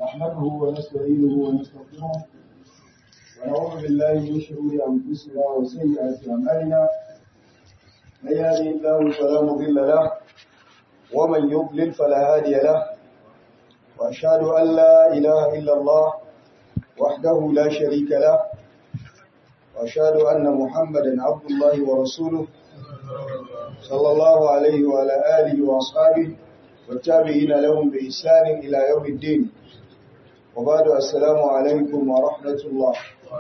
نحمده ونستعينه ونستغفره ونعوذ بالله من شرور أنفسنا وسيئات أعمالنا من يهده الله فلا مضل له ومن يضلل فلا هادي له وأشهد أن لا إله إلا الله وحده لا شريك له وأشهد أن محمدا عبد الله ورسوله صلى الله عليه وعلى آله وأصحابه والتابعين لهم بإحسان إلى يوم الدين وبعد السلام عليكم ورحمة الله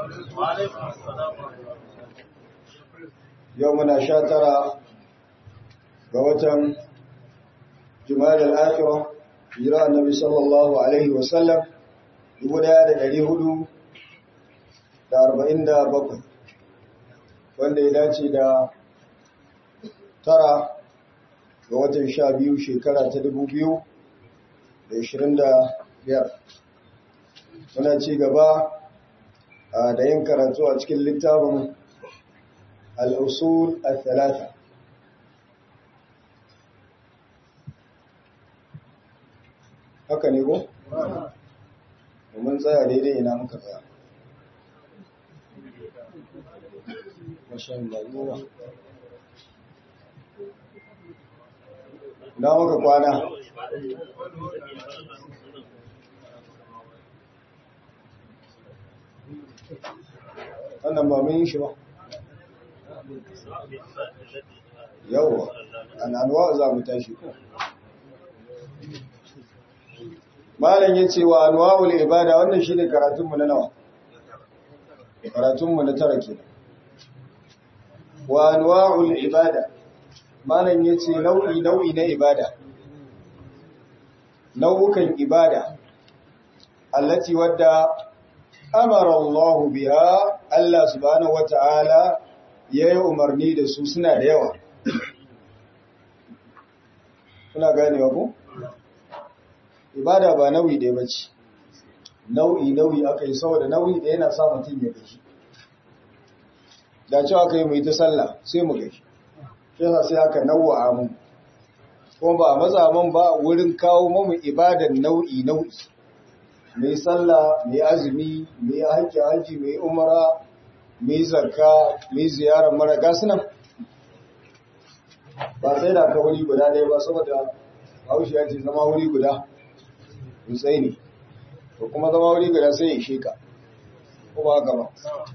يومنا شاترا ووتم جمال الآخرة جراء النبي صلى الله عليه وسلم يقول هذا الهدو da 47 wanda ya dace da tara ga watan 12 shekara ta 2025 muna ci gaba da yin karatu a cikin littafin al-usul al-thalatha haka ne ko? mun tsaya daidai ina muka tsaya na muka kwana wannan ba mun yi shi ba yawwa an'anwa za mu tashi ko malam yace wa anwa'ul ibada wannan shine karatunmu na nawa karatunmu na tara kenan wa anwa'ul ibada malam yace nau'i na ibada nau'ukan ibada allati wadda amara Allah biha Allah subhanahu wata'ala yayi umarni da su suna da yawa kuna ganewa ko ibada ba nau'i ɗaya bace nau'i akai saboda nau'i ɗaya yana sa mutum ya gaji da cewa kai mu yi ta sallah sai mu gaji yasa sai aka nawwa mu kuma ba mazaman ba wurin kawo mu ibadan nau'i mu yi sallah mu yi azumi mu yi haji mu yi umara mu yi zakka mu yi ziyarar mara gasunan ba sai da ka wuri guda ɗaya ba saboda haushi ya ce zama wuri guda dutsai ne to kuma zama wuri guda sai ya ishe ka ko ba haka ba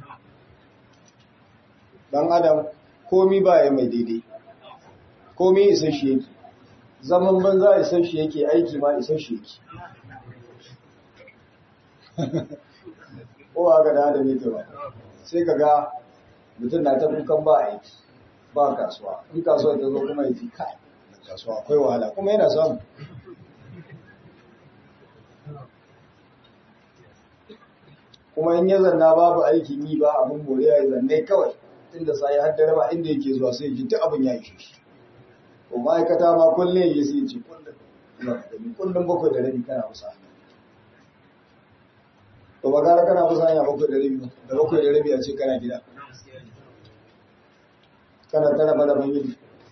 dan adam komi ba ya mai daidai komi isan shi yake zaman banza isan shi yake aiki ma isan shi yake ko haka da adam yake ba sai ka ga mutum na ta kukan ba aiki ba kasuwa in kasuwa ta zo kuma yake kai kasuwa akwai wahala kuma yana samu kuma in ya zanna babu aikin yi ba abin moriya ya zanne kawai inda sai har dare ba inda yake zuwa sai ji duk abin ya yi shi ko ma'aikata ma kullum ya sai ci kullum bakwai da rabi kana musa to ba gara kana musa ya bakwai da rabi da bakwai da rabi a ce kana gida kana tara bada ban yi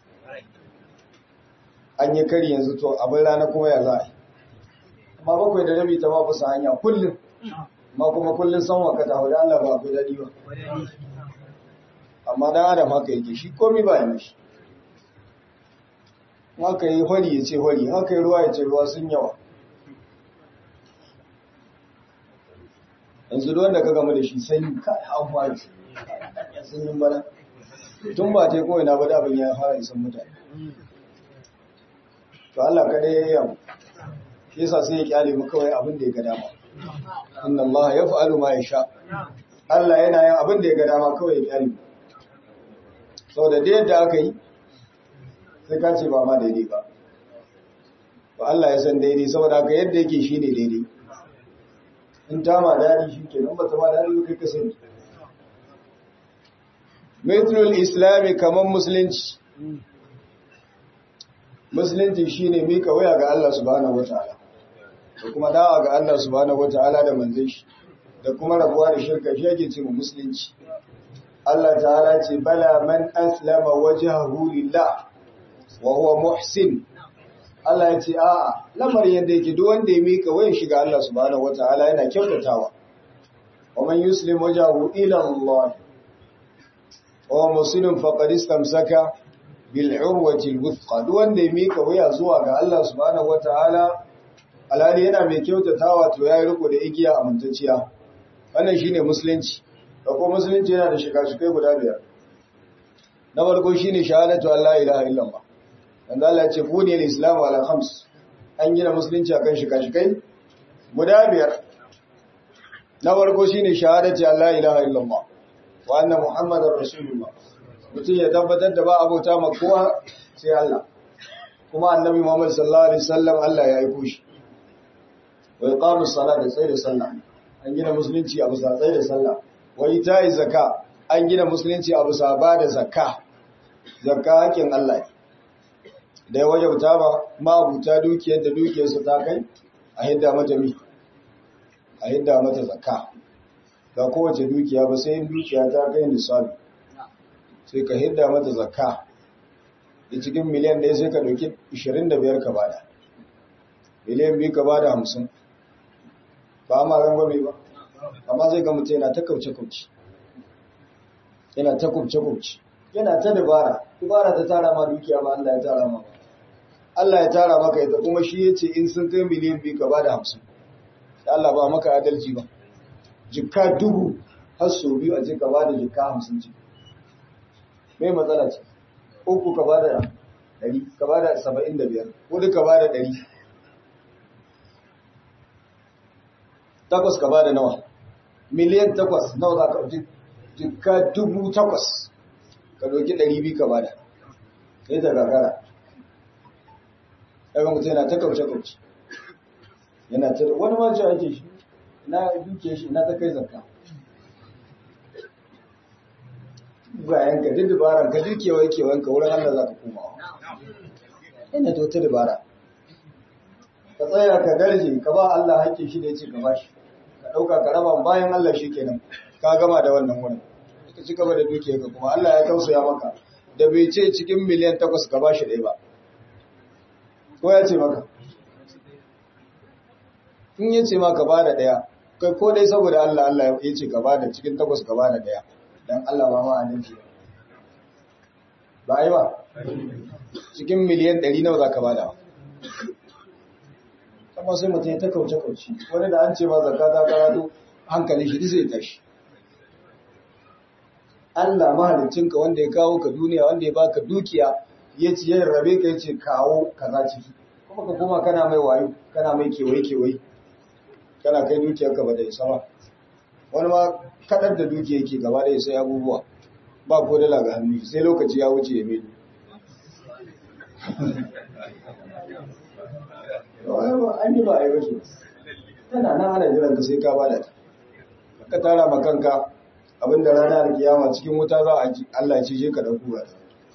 an yi kari yanzu to abin rana kuma ya za a yi amma bakwai da rabi ta ba kusa hanya kullum ma kuma kullum san wakata wadda Allah ba ku daɗi ba amma dan adam haka yake shi komai ba ya mishi haka yi hori ya ce hori haka yi ruwa ya ce ruwa sun yawa yanzu wanda ka gama da shi sanyi ka hawa da sanyin bana tun ba ta yi kowai na bada abin ya fara isan mutane to Allah kada ya yi abu shi yasa sai ya kyale mu kawai abin da ya ga dama inna Allah ya fa'alu ma yasha Allah yana yin abin da ya ga dama kawai ya kyale mu saboda da yadda aka yi sai ka ce ba ma daidai ba ba Allah ya san daidai saboda haka yadda yake shi ne daidai in ta ma daɗi shi ke nan ba ta ma daɗi ba kai ka sani metrol islami kamar musulunci musulunci shi ne mika waya ga Allah subhanahu wata'ala da kuma dawa ga Allah subhanahu wata'ala da manzon shi da kuma rabuwa da shirka shi ake ce musulunci Allah ta'ala ce bala man aslama wajhahu lillah wa huwa muhsin Allah ya ce a'a lamarin yadda yake duk wanda ya mika wayan shiga Allah subhanahu wataala yana kyautatawa wa man yuslim wajahu ila Allah wa muslim faqad istamsaka bil urwati al wuthqa duk wanda ya mika waya zuwa ga Allah subhanahu wataala alhali yana mai kyautatawa to yayi riko da igiya amintacciya wannan shine musulunci da kuma musulunci yana da shiga-shigai guda biyar na farko shine shahadatu an la ilaha illallah wanda Allah ya ce buni al-islam ala khams an gina musulunci akan shiga-shigai guda biyar na farko shine shahadatu an la ilaha illallah wa anna muhammadar rasulullah mutum ya tabbatar da ba abota ma kowa sai Allah kuma annabi Muhammad sallallahu alaihi wasallam Allah ya aiko shi wa iqamus salat da tsaya da sallah an gina musulunci a bisa tsaya da sallah wa ita'i zakka an gina musulunci a bisa ba da zakka zakka hakin Allah da ya wajabta ba mabuta dukiyar da dukiyarsa ta kai a hidda mata mi a hidda mata zakka ga kowace dukiya ba sai dukiya ta kai nisabi sai ka hidda mata zakka da cikin miliyan ɗaya sai ka ɗauki 25 ka bada miliyan 2 ka bada 50 ba ma rangwame ba amma zai ga mutum yana ta kauce-kauce yana ta kubce-kubce yana ta dabara ta tara ma dukiya ba Allah ya tara ma Allah ya tara maka ita kuma shi ya ce in sun kai miliyan 2 ka bada 50 Allah ba maka adalci ba jikka 1000 har so biyu a ce ka bada jikka 50 ce mai matsala ce uku ka bada 100 ka bada 75 hudu ka bada 100 takwas ka bada nawa miliyan 8 nawa za ka jikka 8,000 ka doki 200 ka bada sai ta gagara ɗaga mutum yana ta kauce-kauce yana ta wani mace ake shi na duke shi na ta kai zakka bayan ka duk dabaran ka duk kewaye-kewayen ka wurin Allah za ka komawa yana ta wata dabara ka tsaya ka darje ka ba Allah hakkin shi da ya ce ka ba shi ka ɗauka ka raba bayan Allah shi kenan ka gama da wannan wurin ka ci gaba da duke ka kuma Allah ya tausaya maka da bai ce cikin miliyan 8 ka ba shi ɗaya ba ko ya ce maka in ya ce maka ba da ɗaya kai ko dai saboda Allah ya ce ka ba da cikin 8 ka ba da ɗaya don Allah ba ma adalci ba yi ba cikin miliyan 100 nawa za ka ba da kuma sai mutum ya ta kauce-kauce wani da an ce ma zakka ta karatu hankali shi zai tashi Allah mahalicinka wanda ya kawo ka duniya wanda ya baka dukiya ya ci ya rabe ka ya ce kawo kaza ciki kuma ka koma kana mai wayo kana mai kewaye-kewaye kana kai dukiyarka ba da isa ba wani ma kadar da dukiya yake gaba da isa abubuwa ba ko dala ga hannu sai lokaci ya wuce ya medo an yi ba a yi wasu tana nan ana jiran ka sai ka bada ta ka tara ma kanka abinda rana da kiyama cikin wuta za a Allah ce je ka dauko ba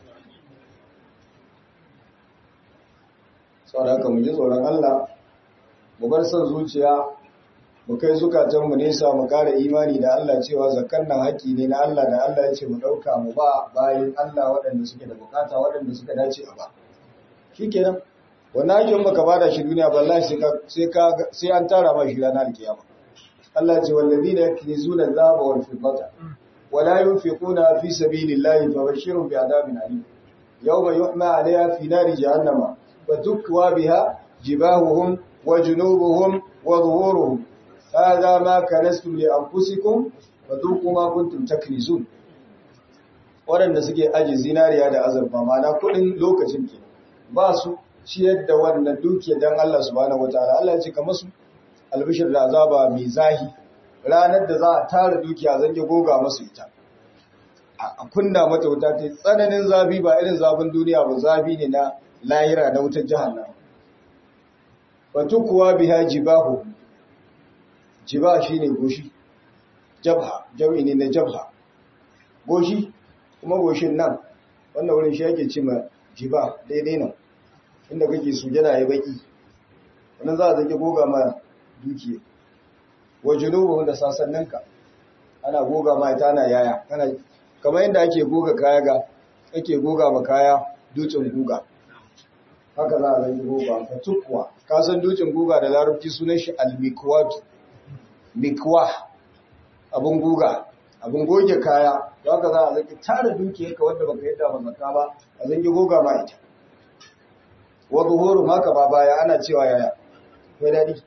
saboda haka mu ji tsoron Allah mu bar son zuciya mu kai zukatanmu nesa mu kare imani da Allah cewa zakkan nan haƙi ne na Allah da Allah ya ce mu ɗauka mu ba bayan Allah waɗanda suke da bukata waɗanda suka dace a ba shikenan wannan haƙin baka bada shi duniya wallahi sai an tara ma shi ranar kiyama Allah ya ce wallazina yaknizuna dhahaba wal fiddata wala yunfiquna fi sabilillahi fabashshirhum bi'adabin alim yawma yuhma 'alayha fi nari jahannama fatukwa biha jibahuhum wa junubuhum wa dhuhuruhum هذا ما كنستم لأنفسكم فذوقوا ما كنتم تكنزون waɗanda suke aji zinariya da azurfa mana kuɗin lokacin ke ba su ciyar da wannan dukiya don Allah subhanahu wataala Allah ya ce kamar su albishir da azaba mai zahi ranar da za a tara dukiya zan yi goga masu ita a kunna mata wuta ta tsananin zafi ba irin zafin duniya ba zafi ne na lahira na wutar jahannama fatukuwa biha jibahu jiba shi ne goshi jabha jami ne na jabha goshi kuma goshin nan wannan wurin shi yake ce ma jiba daidai nan inda kake sujada ya baki wannan za a zage goga ma dukiya wa junubu da sasanninka ana goga ma ita ana yaya kana kamar yadda ake goga kaya ake goga ma kaya dutsen guga haka za a zangi guga ka tukwa ka san dutsen guga da larabci sunan shi al-mikwat mikwa abun guga abun goge kaya da haka za a zangi tara dukiyarka wanda baka yadda ba zakka ba a zangi guga ma ita wa zuhuru haka ba baya ana cewa yaya kai dadi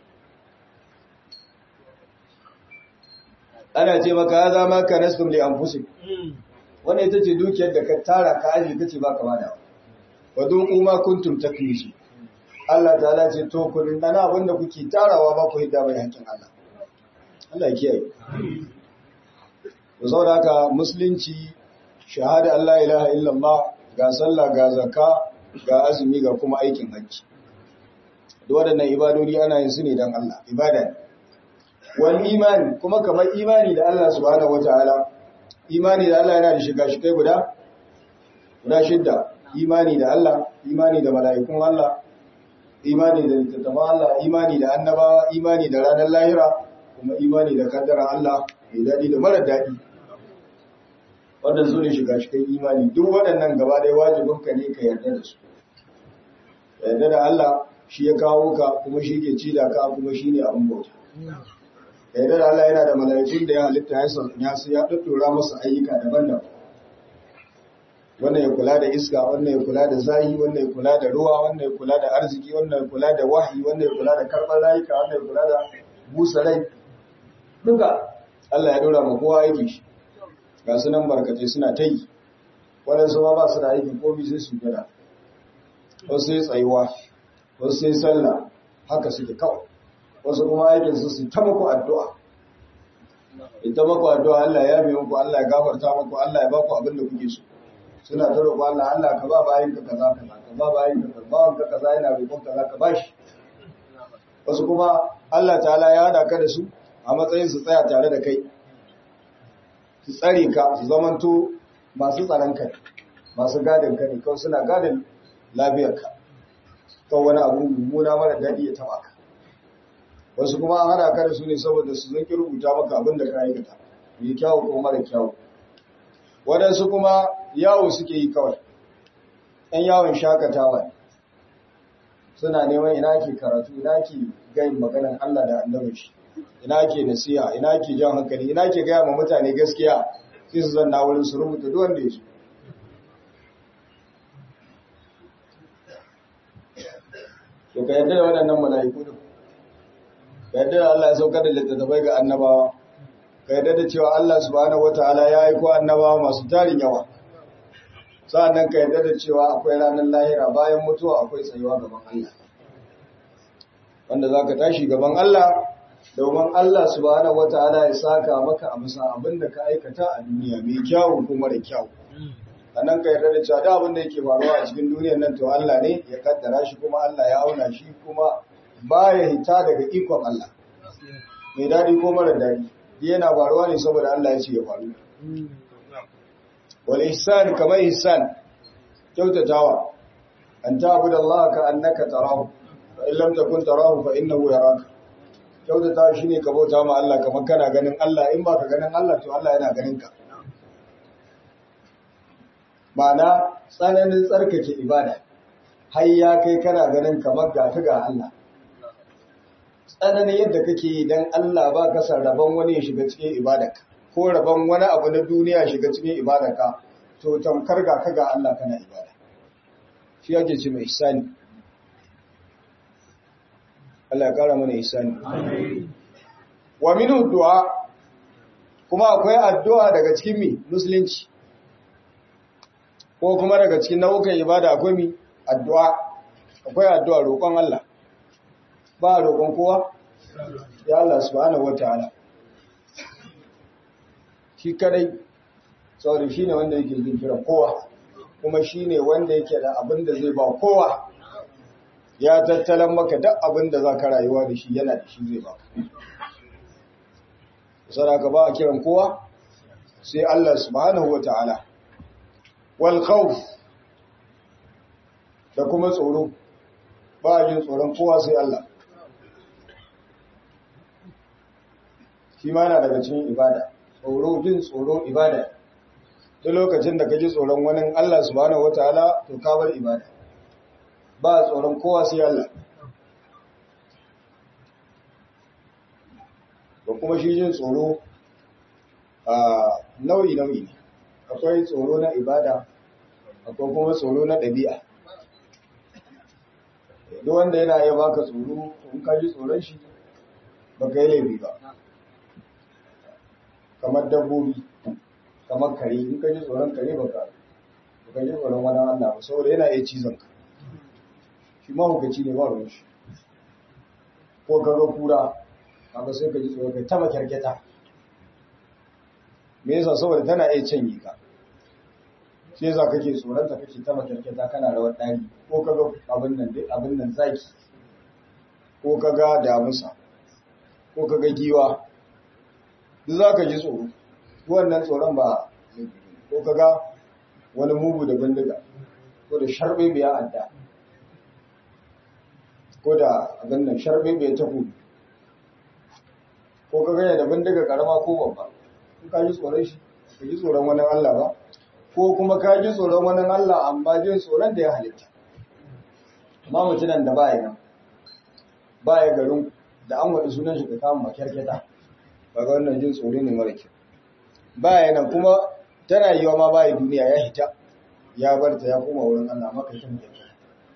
ana ce maka ya zama ka nasum li anfusik wannan ita ce dukiyar da ka tara ka aje kace baka bada wa duqu ma kuntum taknisu Allah ta'ala ce to kun dana abinda kuke tarawa ba ku hidda bai hakkin Allah Allah ya kiyaye to saboda haka musulunci shahada Allah ilaha illallah ga sallah ga zakka ga azumi ga kuma aikin hajji duk waɗannan ibadodi ana yin su ne dan Allah ibada ne wal iman kuma kamar imani da Allah subhanahu wataala imani da Allah yana da shiga-shigai guda shidda imani da Allah imani da mala'ikun Allah imani da littattafan Allah imani da annabawa imani da ranar lahira kuma imani da kaddara Allah mai daɗi da mara daɗi wannan su ne shiga-shigai imani duk waɗannan gaba ɗaya wajibinka ne ka yarda da su yarda da Allah shi ya kawo ka kuma shi ke ci da ka kuma shi ne abin bauta yarda da Allah yana da mala'ikun da ya halitta ya su ya ɗaɗɗora masa ayyuka daban-daban wannan ya kula da iska wannan ya kula da zahi wannan ya kula da ruwa wannan ya kula da arziki wannan ya kula da wahayi wannan ya kula da karɓar rayuka wannan ya kula da busa rai duka Allah ya ɗora ma kowa aiki shi ga su nan barkatai suna ta yi waɗansu ma ba su da aikin komi sai su gada wasu sai tsayuwa wasu sai sallah haka suke kawai wasu kuma aikinsu su ta muku addu'a ita muku addu'a Allah ya bi muku Allah ya gafarta muku Allah ya baku abin da kuke so suna ta roƙo Allah Allah ka ba bayin ka kaza kaza ka ba bayin ka kaza ba ka kaza yana roƙon kaza ka bashi wasu kuma Allah ta'ala ya hada ka da su a matsayin su tsaya tare da kai su tsare ka su zamanto masu tsaron ka masu gadin ka ne kawai suna gadin lafiyar ka kan wani abu mummuna mara daɗi ya taɓa ka wasu kuma an hada ka da su ne saboda su zanki rubuta maka abin da ka aikata mai kyawu ko mara kyawu waɗansu kuma yawo suke yi kawai ‘yan yawon shakatawa suna neman ina ke karatu ina ke gayin maganin Allah da annabin shi ina ke nasiha ina ke jan hankali ina ke gaya ma mutane gaskiya sai su zanna wurin su rubuta duk wanda ya so to ka yarda da waɗannan mala'iku da ka yarda da Allah ya saukar da littattafai ga annabawa ka yarda da cewa Allah subhanahu wataala ya aiko annabawa masu tarin yawa sa'annan ka yarda da cewa akwai ranar lahira bayan mutuwa akwai tsayuwa gaban Allah wanda zaka tashi gaban Allah domin Allah subhanahu wataala ya saka maka a bisa abinda ka aikata a duniya mai kyau ko mara kyau sannan ka yarda da cewa da abin da yake faruwa a cikin duniyar nan to Allah ne ya kaddara shi kuma Allah ya auna shi kuma baya hita daga ikon Allah mai dadi ko mara dadi yana faruwa ne saboda Allah ya ce ya faru wal ihsan kamar ihsan kyautatawa an ta'budu Allah ka annaka tarahu fa in lam takun tarahu fa innahu yaraka kyautatawa shine ka bauta ma Allah kamar kana ganin Allah in baka ganin Allah to Allah yana ganin ka ma'ana tsananin tsarkake ibada har ya kai kana ganin kamar ga ta ga Allah tsananin yadda kake yi don Allah ba ka san rabon wani ya shiga cikin ibadarka ko rabon wani abu na duniya shiga cikin ibadarka to tamkar ga ka ga Allah kana ibada shi yake ce mai ihsani Allah ya kara mana ihsani wa minhu du'a kuma akwai addu'a daga cikin mi musulunci ko kuma daga cikin nau'ukan ibada akwai mi addu'a akwai addu'a roƙon Allah ba roƙon kowa ya Allah subhanahu wataala shi kadai saboda shine wanda yake jin kiran kowa kuma shine wanda yake da abin da zai ba kowa ya tattalan maka duk abin da zaka rayuwa da shi yana da shi zai baka saraka ba a kiran kowa sai Allah subhanahu wataala wal khawf da kuma tsoro ba a jin tsoron kowa sai Allah shi ma yana daga cikin ibada tsoro jin tsoro ibada duk lokacin da ka ji tsoron wani Allah subhanahu wataala to ka bar ibada ba tsoron kowa sai Allah. Ba kuma shi jin tsoro nau'i-nau'i ne, akwai tsoro na ibada, akwai kuma tsoro na ɗabi'a. Duk wanda yana iya baka tsoro, in ka ji tsoron shi, ba ka yi laifi ba. Kamar dabbobi, kamar kare, in ka ji tsoron kare ba ka ji tsoron wani Allah ba, saboda yana iya cizon ka. Shi mahukaci ne ba ruwan shi. Ko ka ga kura, haka sai ka ji tsoron kai ta makyarketa. Me yasa saboda tana iya canye ka. Shi yasa kake tsoron ta kake ta makyarketa kana rawar ɗari, ko ka ga abin nan zaki, ko ka ga damusa, ko ka ga giwa. Duk za ka ji tsoro, wannan tsoron ba, ko ka ga wani mugu da bindiga, ko da sharbe biya adda, ko da abin nan sharbe biya takobi, ko ka gaya da bindiga karama ko babba, in ka ji tsoron shi, ka ji tsoron wani Allah ba, ko kuma ka ji tsoron wani Allah amma jin tsoron da ya halitta. Amma mutunan da baya nan, baya garin da an waɗi sunan shi ka kama makyarketa, kaga wannan jin tsoro ne mara kyau. Baya nan kuma tana yiwa ma baya duniya ya hita, ya bar ta ya koma wurin Allah maka ta makyarketa.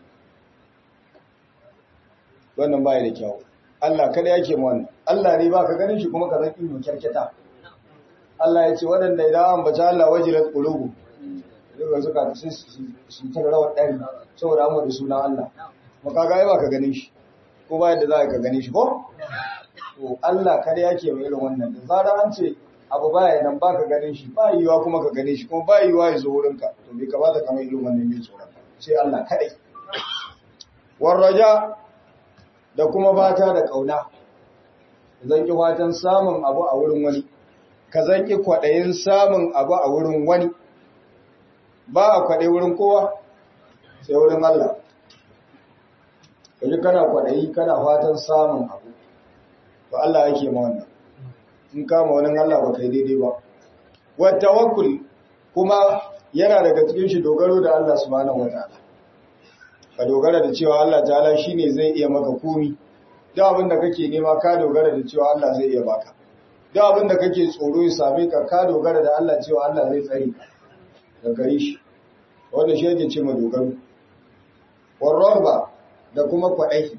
Wannan baya da kyau. Allah kada yake mu wannan. Allah ne baka ganin shi kuma ka zaki makyarketa. Allah ya ce waɗanda idan an bace Allah wajilat qulubu, daga suka su ta rawar ɗari saboda an waɗi sunan Allah. Maka ga baka ganin shi, ko ba yadda za ka ganin shi ko? To Allah kada yake mai irin wannan, da zarar an ce abu baya nan baka ganin shi, ba yiwa kuma ka gane shi, kuma ba yiwa ya zo wurinka, to bai kamata ka mai irin wannan yin tsoron sai Allah kadai. Warraja da kuma fata da kauna, zan ki fatan samun abu a wurin wani, ka zan ki kwaɗayin samun abu a wurin wani, ba a kwaɗe wurin kowa sai wurin Allah. Kaji kana kwaɗayi kana fatan samun abu, to Allah yake ma wannan. In kama wani Allah ba kai daidai ba. Wa tawakkul kuma yana daga cikin shi dogaro da Allah subhanahu wataala. Ka dogara da cewa Allah ta'ala shine zai iya maka komi. Duk abin da kake nema ka dogara da cewa Allah zai iya baka. Duk abin da kake tsoro ya same ka ka dogara da Allah cewa Allah zai tsare ka da gare shi. Wanda shi yake ce ma dogaro. Warraba da kuma kwaɗai.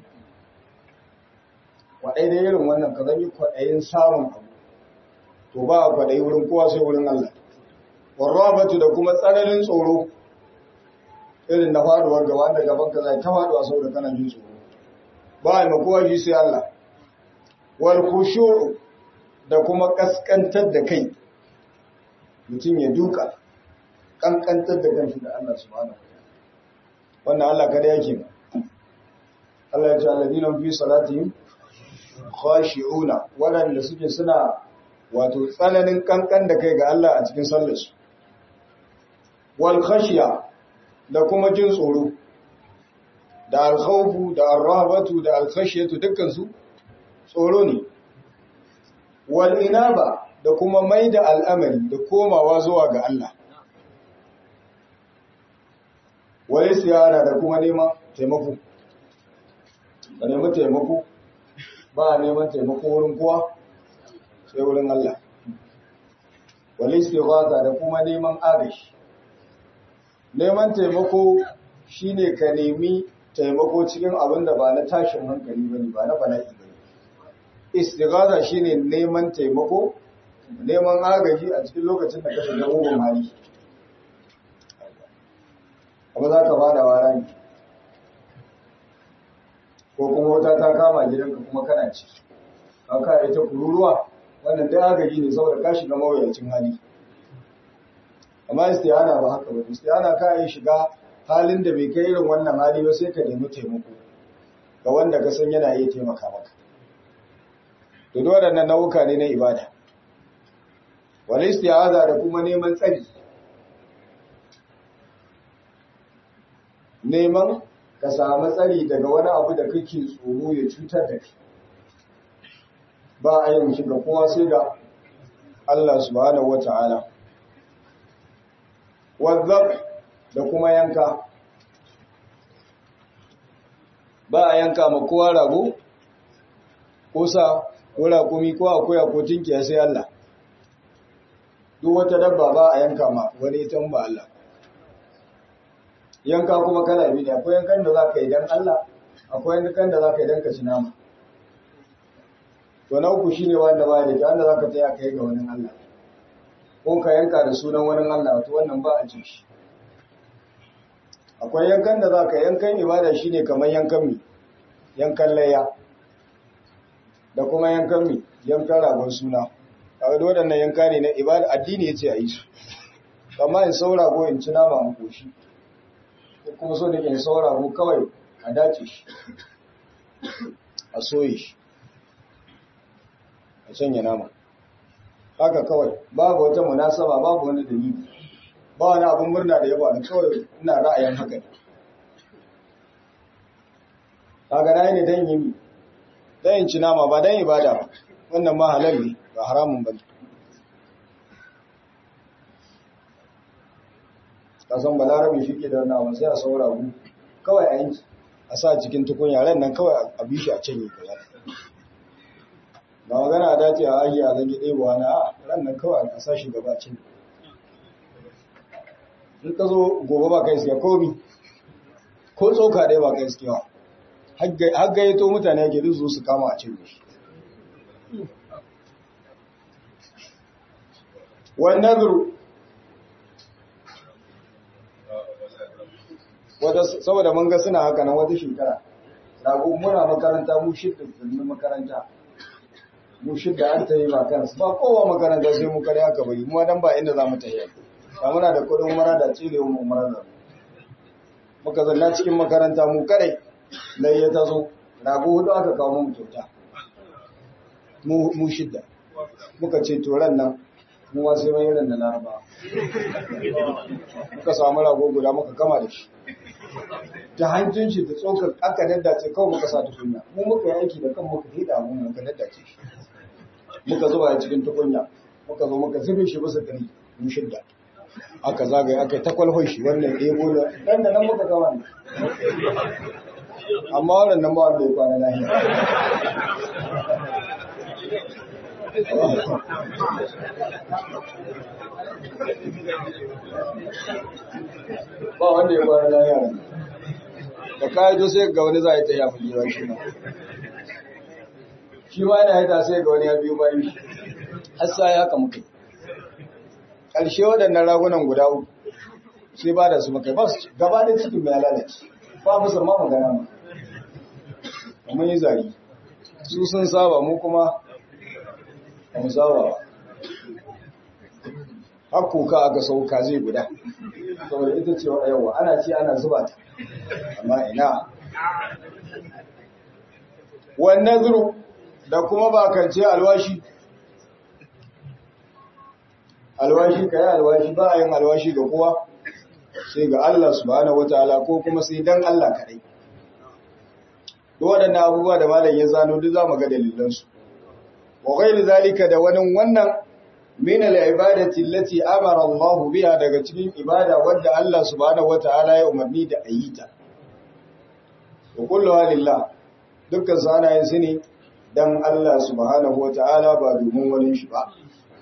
Kwaɗai da irin wannan ka zan yi kwaɗayin samun abu. To ba a kwaɗayi wurin kowa sai wurin Allah. Warrabatu da kuma tsananin tsoro irin na faduwar gaba da gaban ka zai ta faduwa saboda kana jin tsoro. Ba a kowa shi sai Allah. Wal khushu' da kuma kaskantar da kai. Mutum ya duka kankantar da kanshi da Allah subhanahu wa ta'ala. Wannan Allah kada yake ba. Allah ya ce alladina fi salatihim khashi'una, wadanda suke suna wato tsananin kankan da kai ga Allah a cikin sallarsu. Wal khashiya da kuma jin tsoro, da al-khawfu da ar-rahbatu da al-khashiyatu dukkan su tsoro ne. Wal inaba da kuma maida al'amari da komawa zuwa ga Allah. Wal isti'ana da kuma neman taimako. Ka nemi taimako, ba a neman taimako wurin kowa sai wurin Allah. Wal istighatha da kuma neman agaji. Neman taimako shine ka nemi taimako cikin abin da ba na tashin hankali bane, ba na bala'i bane. Istighatha shine neman taimako, neman agaji a cikin lokacin da ka shiga mugun hali. Amma za ka bada wara ne. Ko kuma wata ta kama gidanka kuma kana ci. Ka ita kururuwa, wannan dai agaji ne saboda ka shiga mawuyacin hali. Amma istihana ba haka ba. Istihana ka yi shiga halin da bai kai irin wannan hali ba sai ka nemi taimako ga wanda ka san yana iya taimaka maka. To duk waɗannan nau'uka ne na ibada. Wal isti'aza da kuma neman tsari. Neman ka samu tsari daga wani abu da kake tsoro ya cutar da kai. Ba a yin shi ga kowa sai ga Allah subhanahu wata'ala. Wazzab da kuma yanka. ba a yanka ma kowa rago ko sa ko raƙumi ko akuya ko tinkiya sai Allah duk wata dabba ba a yanka ma wani ita ba Allah yanka kuma kala biyu ne akwai yankan da za ka yi don Allah akwai yankan da za ka yi don ka ci nama to na uku shine wanda ba da wanda za ka taya ka yi ga wani Allah ko ka yanka da sunan wani Allah to wannan ba a ci shi akwai yankan da za ka yankan ibada shine kamar yankan mi yankan layya da kuma yankan mi yankan ragon suna kaga da waɗannan yanka ne na ibada addini yace a yi su amma in saura ko in ci nama an koshi ko kuma so da in saura ko kawai a dace shi a soye shi a canya nama haka kawai babu wata munasaba babu wani dalili ba wani abun murna da yaba da kawai ina ra'ayin haka ne kaga dai ne dan yi dan yin ci nama ba dan ibada ba wannan ma halal ne ba haramun ba kasan balarabe shi ke da wannan abin sai a saura ku kawai a yanki a sa cikin tukunya ran nan kawai a bishi a canye kaza ba magana a dace a ajiye a zage ɗebo na ran nan kawai a sa shi gaba cin in ka zo gobe ba kai siya komi ko tsoka ɗaya ba kai siya har gayyato mutane ke duk su kama a cin shi wannan zuru saboda mun ga suna haka nan wata shekara rago muna makaranta mu shidda da makaranta mu shidda an ta yi ba kansu ba kowa makaranta sai mu kare haka bari mu dan ba inda za mu ta yi ba muna da kudin umara da cile mu umara da muka zanna cikin makaranta mu kare lai ya tazo rago hudu aka kawo mu kyauta mu shidda muka ce toran nan mu ma sai mai irin da laraba muka samu rago guda muka kama da shi ta hancin shi da tsokar aka daddace kawai muka sa tukunya mu muka yi aiki da kan muka hida mu muka daddace shi muka zuba a cikin tukunya muka zo muka zube shi bisa gari mu shidda aka zagaye aka yi takwalhon shi wannan ɗebo da ɗan da nan muka gama ne amma wannan nan ba wanda ya kwana lahiya ba wanda ya kwana lahiya da kayan to sai ga wani za a yi ta yafi gira shi ma shi ma yana haita sai ga wani ya biyu bayan shi hassa ya haka muka ƙarshe waɗannan ragunan guda uku sai ba da su maka ba su gaba da cikin mai lalace ba musu ma magana ma mun yi zari su sun saba mu kuma ba mu saba ba har kuka aka sauka zai guda saboda ita ce wa yawa ana ce ana zuba ta amma ina wannan zuru da kuma bakance alwashi ka yi alwashi ba a yin alwashi ga kowa sai ga Allah subhanahu wataala ko kuma sai dan Allah kadai duk waɗannan abubuwa da malam ya zano duk za mu ga dalilansu wa ghairu zalika da wani wannan min al-ibadati allati amara Allah biha daga cikin ibada wadda Allah subhanahu wataala ya umarni da ayita wa kullu lillah dukkan sanayen su ne dan Allah subhanahu wataala ba domin wani shi ba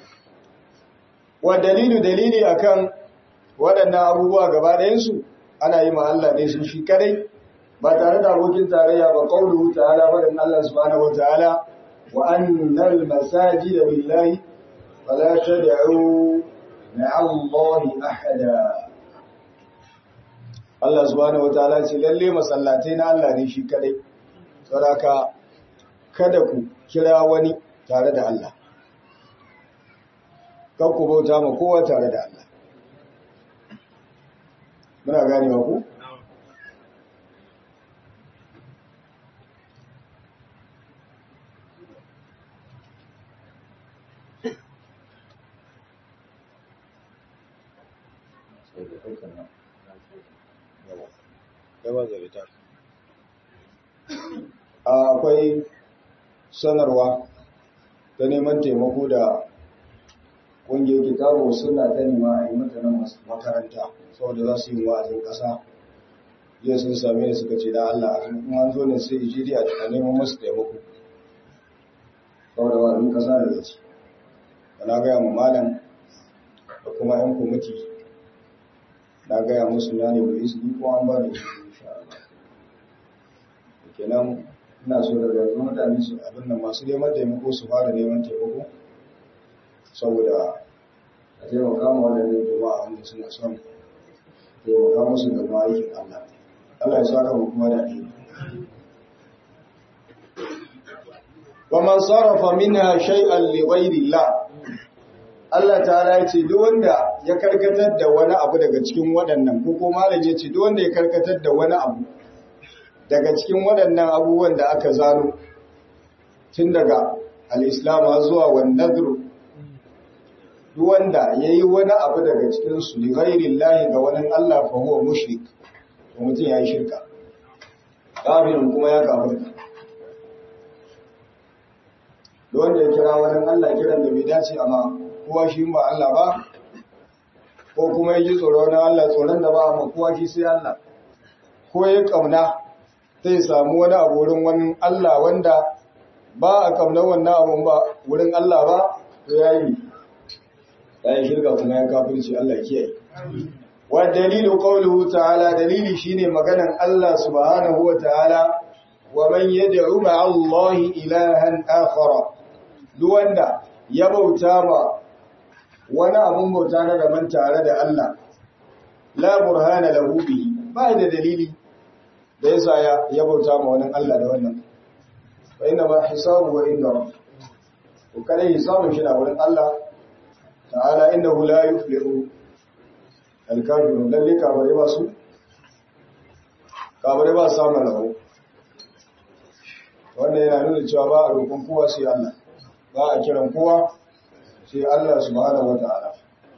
wa dalili akan waɗannan abubuwa gaba ɗayan su ana yi ma Allah ne su shi kadai ba tare da abokin tarayya ba qauluhu ta'ala wa Allah subhanahu wataala wa annal masajida lillahi فلا تدعوا مع الله أحدا Allah subhanahu wataala ce lalle masallatai na Allah ne shi kadai saboda kada ku kira wani tare da Allah kan ku bauta ma kowa tare da Allah muna ganewa ku akwai sanarwa ta neman taimako da ƙungiyar kitabu suna ta nema a yi mata nan makaranta saboda za su yi wa'azin ƙasa yau sun same ni suka ce da Allah a cikin an zo ne sai ijiri a neman masu taimako saboda wani kasa da zaci na gaya mu malam da kuma yan kwamiti na gaya musu na ne bai su ko an ba da shi insha Allah kenan ina so daga yanzu mutane su abin nan masu neman taimako su fara neman taimako saboda a taimaka ma waɗannan jama'a wanda suna son taimaka musu da ma'aikin Allah. Allah ya saka mu kuma da ɗaya. Wa man sarrafa minha shay'an li ghayrillah. Allah ta'ala ya ce duk wanda ya karkatar da wani abu daga cikin waɗannan ko malam ya ce duk wanda ya karkatar da wani abu daga cikin waɗannan abubuwan da aka zano tun daga al-islam zuwa wan nadru duk wanda yayi wani abu daga cikin su li ghayrillah ga wani Allah fa huwa mushrik to mutum yayi shirka kafirin kuma ya kafirta duk wanda ya kira wani Allah kiran da bai dace amma kowa shi ba Allah ba ko kuma yaji tsoro na Allah tsoron da ba amma kowa shi sai Allah ko ya kauna zai samu wani abu wurin wani Allah wanda ba a kauna wannan abun ba wurin Allah ba to yayi shirka kuma ya kafirci Allah kiyaye wa dalilu qawluhu ta'ala dalili shine maganan Allah subhanahu wa ta'ala wa man yad'u ma'a Allah ilahan akhara duk wanda ya bauta ma wani abun bauta na daban tare da Allah la burhana lahu bihi ba da dalili da yasa ya bauta ma wani Allah da wannan fa inna ma hisabu wa inda rabb ko kada hisabun shi na wurin Allah ta'ala innahu la yuflihu al-kafirun lalle kabare ba samun rabo wannan yana nuna cewa ba a roƙon kowa sai Allah ba a kiran kowa sai Allah subhanahu wata'ala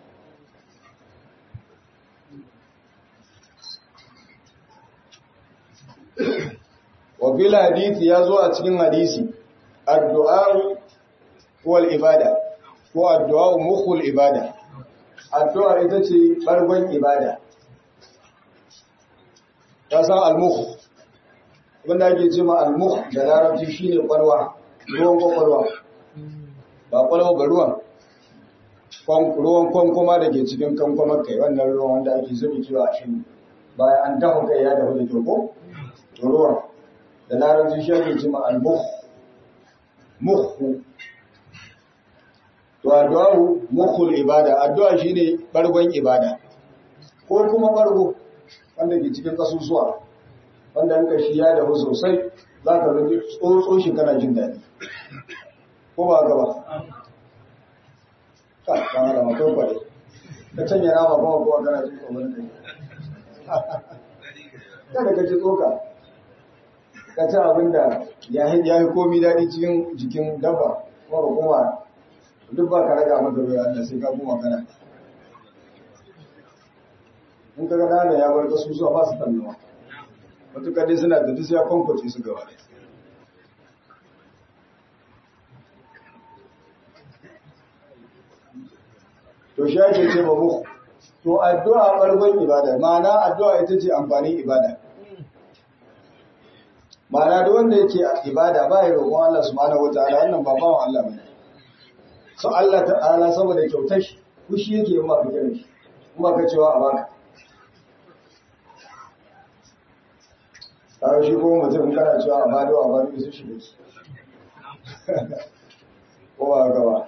wa fil hadisi ya zo a cikin hadisi addu'a wal ibada ko addu'a mukhul ibada addu'a ita ce bargon ibada ta san al-mukh wanda ake ce ma al-mukh da larabci shine kwalwa ruwan kwakwalwa ba kwalwa ga ruwan kwankwama da ke cikin kankwamar kai wannan ruwan wanda ake zubi kiwa a shi bayan an dafa kai ya dafa da kyau ruwan da larabci shi ake ce ma al-mukh to addu'a mukhul ibada addu'a shine bargon ibada ko kuma bargo wanda ke cikin kasusuwa wanda in ka shi ya dahu sosai za ka rubi tsotso shi kana jin daɗi ko ba gaba ka kana da mutum kwade ka canya nama kuma kowa kana jin tsoron kai kada ka ci tsoka ka ci abinda ya yi komi daɗi cikin jikin dabba kuma kuma duk ba ka raga mata bai Allah sai ka kuma kana in ka ga da ya bar kasusuwa ba su tannuwa matuƙa dai suna da duk ya kwankwace su gaba da to shi ake ce ba muku to addu'a bargon ibada ma'ana addu'a ita ce amfanin ibada ma'ana duk wanda yake ibada ba ya roƙon Allah subhanahu wataala wannan ba bawan Allah bane so Allah ta'ala saboda kyautar shi kushi yake yin maka kiran shi kuma ka cewa a baka tare shi ko mutum kana cewa a bado su shi dake ko ba gaba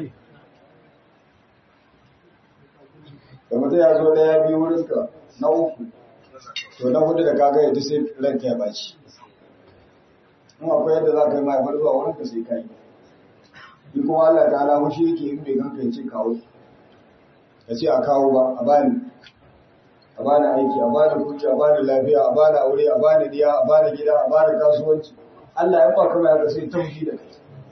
da mutum ya zo daya biyu wurinka na uku to na hudu da kaga yadda sai ranka ya baci in akwai yadda za ka yi mahaifar zuwa wurinka sai ka yi yi kuma Allah ta alamu shi yake in bai ganka ya ce kawo ya ce a kawo ba a bani aiki a bani kuci a bani lafiya a bani aure a bani diya a bani gida a bani kasuwanci Allah ya ba kuma ya sai tauhi da kai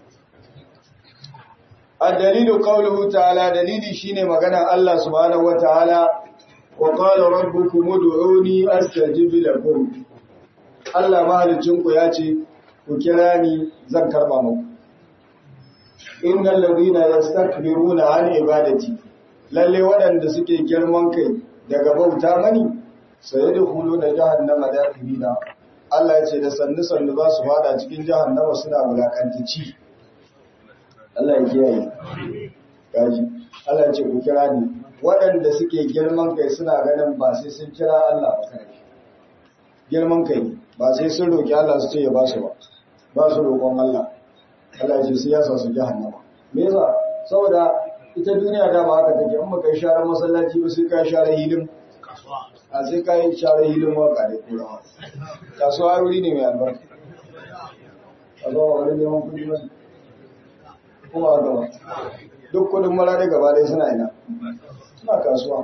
الدليل قوله تعالى دليلي شيني مغانا الله سبحانه وتعالى وقال ربكم ادعوني استجب لكم الله mahalicinku yace ku kira ni zan karba muku innal ladina yastakbiruna an ibadati lalle wadanda suke girman kai daga bauta mani sayadkhuluna jahannama dakhilina Allah ya ce da sannu sannu za su fada cikin jahannama suna wulakantaci Allah ya kiyaye gaji Allah ya ce ku kira ni waɗanda suke girman kai suna ganin ba sai sun kira Allah ba kai girman kai ba sai sun roki Allah su ce ya ba su ba su roƙon Allah Allah ya ce sai ya sa su jahannama me yasa saboda ita duniya da ba haka take in baka share masallaci ba sai ka share hilin a sai ka yi share hilin waka da kurawa kasuwa wuri ne mai albarka a zuwa wani neman kudi ba kuma gaba duk kudin mara da gaba dai suna ina suna kasuwa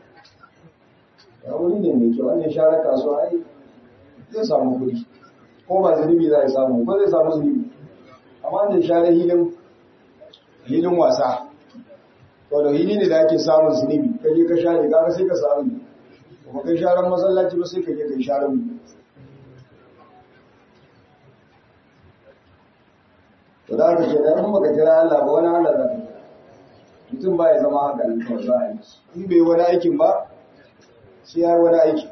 ya wuri ne mai kyau wanda share kasuwa ai zai samu kudi ko ba zunubi za a samu ko zai samu zunubi amma da share hilin wasa to da hili ne da ake samun zunubi kaje ka share kaga sai ka samu kuma kai sharan masallaci ba sai kaje kai sharan to da ka ce da in baka kira Allah ba wani Allah zaka kira mutum ba ya zama haka nan kawai za a yi in bai wani aikin ba sai ya wani aiki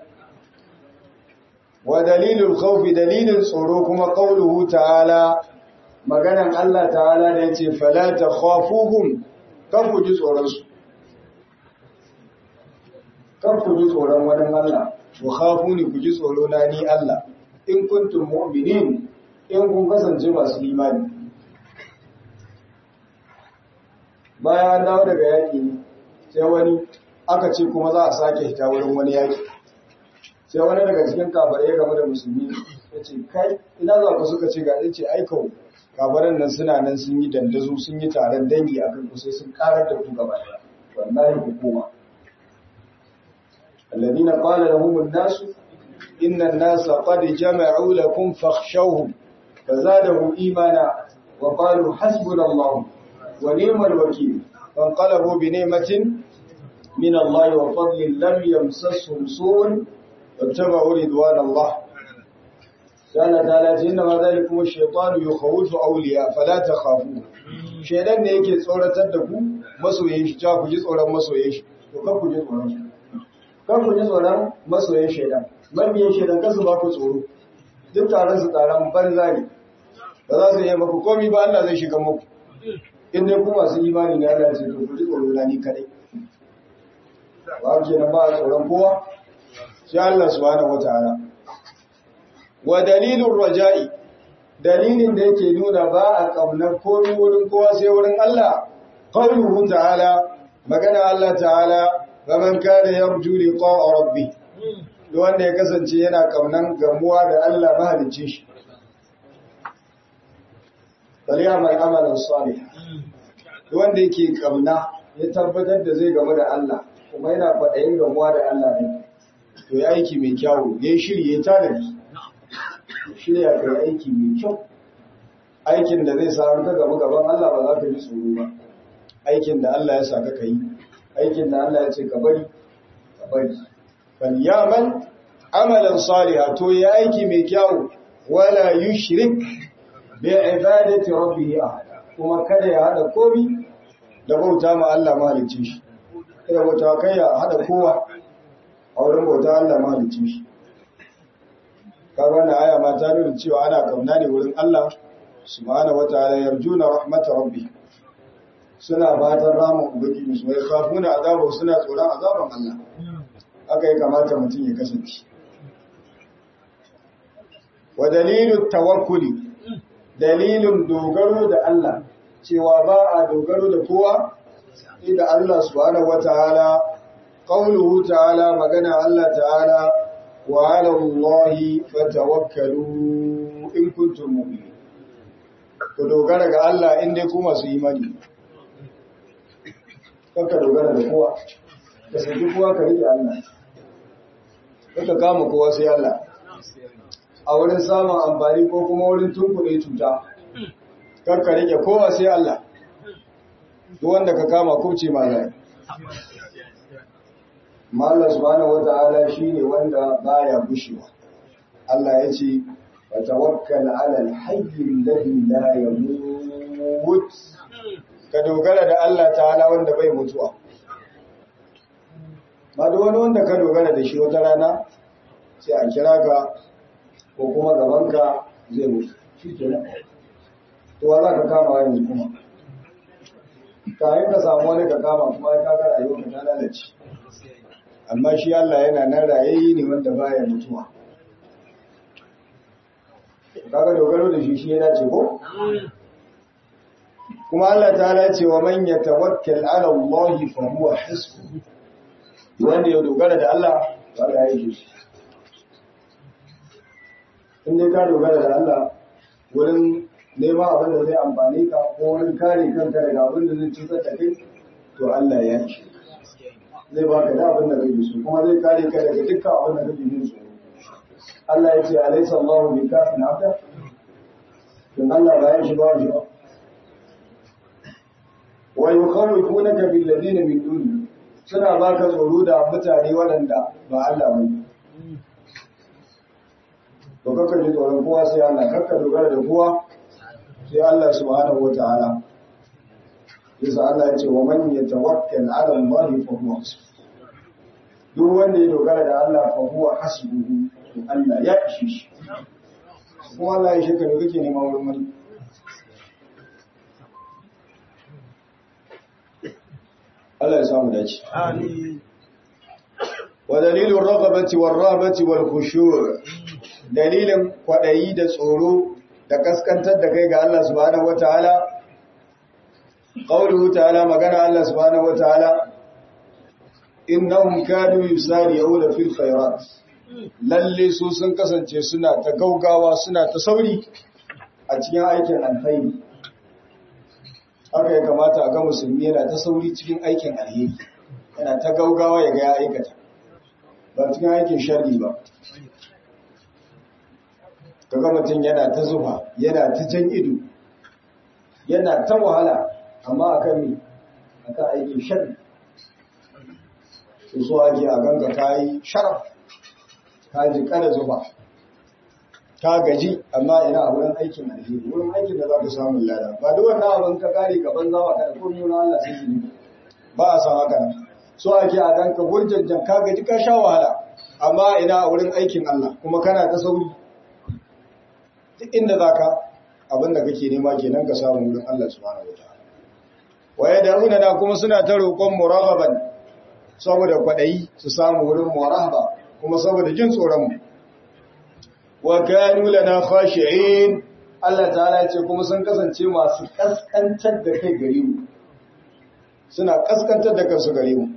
wa dalilul khawfi dalilin tsoro kuma qauluhu ta'ala maganan Allah ta'ala da yace fala takhafuhum kan ku ji tsoron su kan ku ji tsoron wani Allah wa khafuni ku ji tsoro na ni Allah in kuntum mu'minin in kun kasance masu imani bayan an dawo daga yaƙi sai wani aka ce kuma za a sake hita wurin wani yaƙi sai wani daga cikin kafirai game da musulmi ya ce kai ina za ku suka ce ga ce aikau kafiran nan suna nan sun yi dandazo sun yi taron dangi a kan sai sun karar da ku gaba ɗaya wallahi hukuma alladhina qala lahum an-nas inna an-nasa qad jama'u lakum fakhshawhum fazadahum imana wa qalu hasbunallahu ونعم الوكيل فانقلبوا بنعمة من الله وفضل لم يمسسهم سوء واتبعوا رضوان الله قال تعالى إنما ذلكم الشيطان يخوف أولياء فلا تخافوا شيطان ne yake tsoratar da ku masoyin shi ta ku ji tsoron masoyin shi to kan ku ji tsoron shi kan ku ji tsoron masoyin shaitan mabiyin shaitan kasu ba ku tsoro duk taron su taron banza ne ba za su yi maku komai ba Allah zai shiga muku in dai kuma masu imani na Allah ce to ku ji tsoro na ni kadai ba ke nan ba a tsoron kowa sai Allah subhanahu wataala wa dalilur raja'i dalilin da yake nuna ba a kaunar komai wurin kowa sai wurin Allah qawluhu ta'ala magana Allah ta'ala faman kana yarju liqa'a rabbi duk wanda ya kasance yana kaunan gamuwa da Allah mahalicin shi falyamal amalan salih wanda yake kauna ya tabbatar da zai gamu da Allah kuma yana faɗayin gamuwa da Allah ne to ya aiki mai kyau ya shirye ta da shirya kai aiki mai kyau aikin da zai samu ka gamu gaban Allah ba za ka ji tsoro ba aikin da Allah ya saka ka yi aikin da Allah ya ce ka bari ka bari falyamal amalan salih to ya aiki mai kyau wala yushrik bi ibadati rabbih ahada kuma kada ya hada komi da bauta ma Allah mahalicci shi kada bauta kai ya hada kowa a wurin bauta Allah mahalicci shi kaga wannan aya ma ta nuna cewa ana kauna ne wurin Allah subhanahu wataala yarjuna rahmatar rabbi suna fatan rahmar ubangiji su mai kafuna azabu suna tsoron azaban Allah haka ya kamata mutum ya kasance wa dalilut tawakkuli dalilin dogaro da Allah cewa ba a dogaro da kowa da Allah subhanahu wataala qauluhu ta'ala magana Allah ta'ala wa 'ala Allahi fatawakkalu in kuntum mu'minin ku dogara ga Allah in dai ku masu imani kanka dogara da kowa ka saki kowa ka rike Allah kanka kama kowa sai Allah a wurin samun amfani ko kuma wurin tunkuɗe cuta karka rike kowa sai Allah duk wanda ka kama kubce ma zai Allah subhanahu wata'ala shine wanda baya gushewa Allah ya ce wa tawakkal 'ala al-hayy alladhi la yamut ka dogara da Allah ta'ala wanda bai mutuwa ba da wani wanda ka dogara da shi wata rana sai a kira ka ko kuma gabanka zai mutu shi kenan to wa za ka kama wani kuma kayan ka samu wani ka kama kuma ya kaga rayuwa ka ta lalace amma shi Allah yana nan rayayi ne wanda baya mutuwa kaga dogaro da shi ya dace ko kuma Allah ta'ala ce wa man yatawakkal 'ala Allah fa huwa hasbuh wanda ya dogara da Allah to Allah ya yi shi in dai ka dogara da Allah wurin nema abin da zai amfani ka ko wurin kare kanka daga abin da zai cutar da kai to Allah ya yi zai baka da abin da kake so kuma zai kare ka daga dukkan abin da kake jin tsoro Allah ya ce alaysa Allahu bi kafin abda dan Allah ba ya shi ba shi ba wa yukhawifunaka bil ladina min duni suna baka tsoro da mutane waɗanda ba Allah bane to kakka ji tsoron kowa sai Allah kakka dogara da kowa sai Allah subhanahu wataala yasa Allah ya ce wa man yatawakkal 'ala Allah fa huwa hasbuh duk wanda ya dogara da Allah fa huwa hasbuhu to Allah ya ishe shi kuma Allah ya shaka da kake neman wurin wani Allah ya samu dace amin wa dalilur raghabati war rahabati wal khushu' dalilin kwadayi da tsoro da kaskantar da kai ga Allah subhanahu wataala qawluhu ta'ala magana Allah subhanahu wataala innahum kanu yusari'una fil khairat lalle su sun kasance suna ta gaugawa suna ta sauri a cikin aikin alkhairi haka ya kamata a ga musulmi yana ta sauri cikin aikin alheri yana ta gaugawa ya ga ya aikata ba cikin aikin sharri ba kaga mutum yana ta zufa yana ta jan ido yana ta wahala amma akan me akan aikin sharri su so ake a ganka kayi sharaf ka ji kada zufa ka gaji amma ina a wurin aikin alheri wurin aikin da za ka samu lada ba duk wannan abin ka kare ka banza wa kada komai na Allah sai yi ba a san haka so ake a ganka gurjajjan ka gaji ka sha wahala amma ina a wurin aikin Allah kuma kana ta sauri duk inda zaka abin da kake nema kenan ka samu wurin Allah subhanahu wataala waye da una da kuma suna ta roƙon muraghaban saboda kwadayi su samu wurin murahaba kuma saboda jin tsoron mu wa kanu lana khashi'in Allah ta'ala ya ce kuma sun kasance masu kaskantar da kai gare mu suna kaskantar da kansu gare mu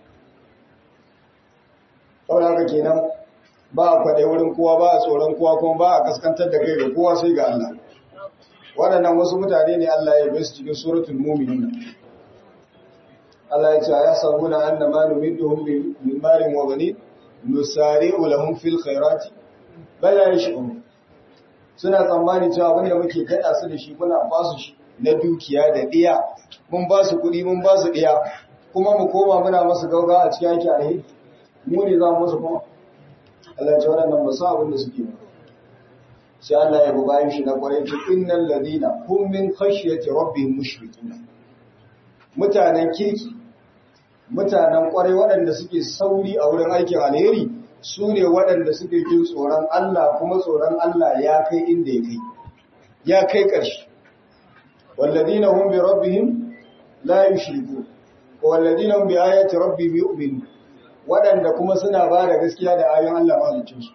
saboda haka kenan ba a kwaɗe wurin kowa ba a tsoron kowa kuma ba a kaskantar da kai ga kowa sai ga Allah waɗannan wasu mutane ne Allah ya bai su cikin suratul mu'minun Allah ya ce ya sabuna anna ma numiduhum min malin wa banin nusari'u lahum fil khairati bala yash'urun suna tsammani cewa abinda muke kada su da shi muna ba su shi na dukiya da diya mun ba su kuɗi mun ba su diya kuma mu koma muna masu gauga a cikin yake alheri mu ne za mu musu kuma Allah ya ce waɗannan ba su abin da suke ba sai Allah ya buga shi na kwarai ce innal ladina hum min khashyati rabbihim mushrikuna mutanen kirki mutanen kwarai waɗanda suke sauri a wurin aikin alheri su ne waɗanda suke jin tsoron Allah kuma tsoron Allah ya kai inda ya kai ƙarshe walladina hum bi rabbihim la yushriku walladina hum bi ayati rabbihim yu'minun waɗanda kuma suna ba da gaskiya da ayoyin Allah malicinsu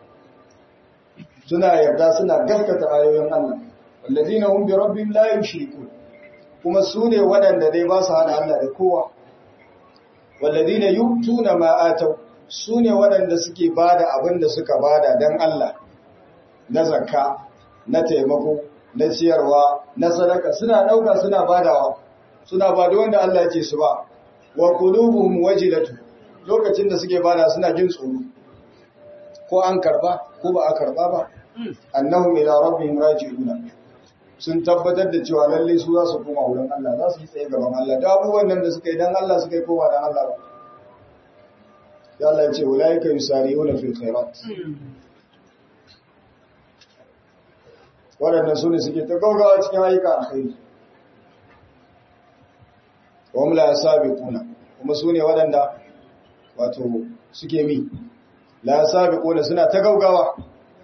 suna yarda suna gaskata ayoyin Allah walladina hum bi rabbihim la yushrikun kuma su ne waɗanda dai ba su hada Allah da kowa walladina yu'tuna ma ataw su ne waɗanda suke bada abin da suka bada dan Allah na zakka na taimako na ciyarwa na sadaka suna dauka suna badawa suna bada wanda Allah ya ce su ba wa qulubuhum wajilatu lokacin da suke bada suna jin tsoro ko an karba ko ba a karba ba annahum ila rabbihim raji'una sun tabbatar da cewa lalle su za su koma wurin Allah za su yi tsaye gaban Allah da abubuwan nan da suka yi dan Allah suka yi koma dan Allah ba ya Allah ya ce ulaika yusari'una fil khairat waɗannan su ne suke ta gaugawa cikin ayyuka alkhairi wa hum la yasabiquna kuma su ne waɗanda wato suke mi la sabiquna suna ta gaugawa.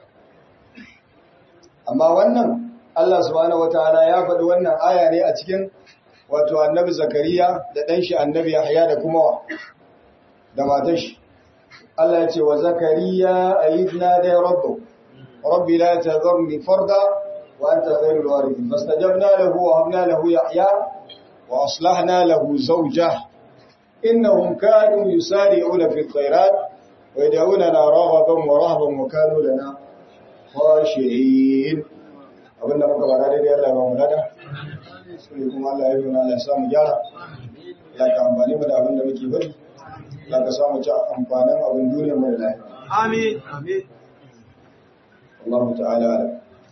Amma wannan Allah subhanahu wataala ya faɗi wannan aya ne a cikin wato annabi Zakariya da ɗan shi annabi Yahya da kuma da matar shi. Allah ya ce wa Zakariya ayyidna da rabbu rabbi la tadhurni farda wa anta khairul warithin fastajabna lahu wa habna lahu Yahya wa aslahna lahu zawjah innahum kanu yusari'una fil khairat wa yad'unana raghaban wa rahban wa kanu lana khashi'in. Abinda muka bara daidai Allah ba mu lada sai kuma Allah ya yi Allah ya samu gyara ya ka amfani mu da abinda muke bari ya ka samu ci amfanin abin duniya mu da lafiya. Amin amin. Allah ta'ala ala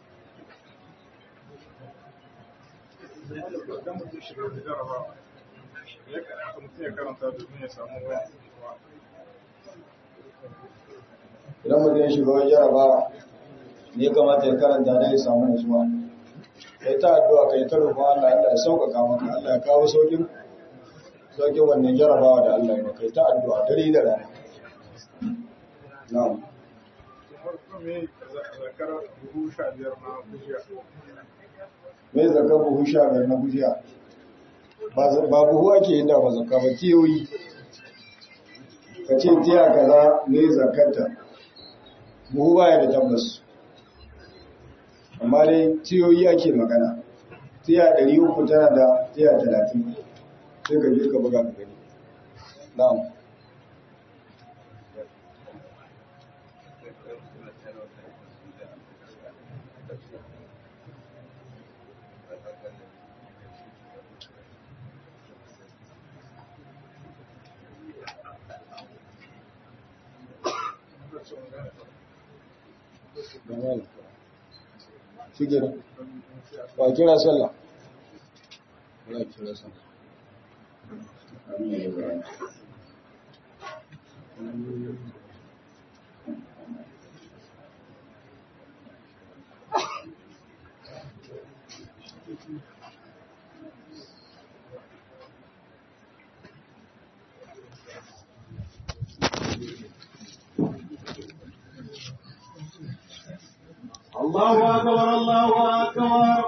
Idan mutum shiga da jaraba ya karanta domin ya samu wani. idan mutum ya shiga wajen jarabawa ne kamata ya karanta don ya samu nutsuwa. Kai ta addu'a kai ta roƙon Allah Allah ya sauƙaƙa maka Allah ya kawo sauƙin wannan jarabawa da Allah ya maka. Kai ta addu'a dare da rana. Na'am. Me zakar buhu 15 na gujiya? Ba buhu ake yin da ba zakka ba tiyoyi. Ka ce tiya kaza ne zakarta. Buhu baya da tabbas. Amma dai tiyoyi ake magana. Tiya 300 tana da tiya 30. Sai ka je ka buga ka gani. Na'am. Shige ba kira sallah. Ba kira sallah. الله أكبر الله أكبر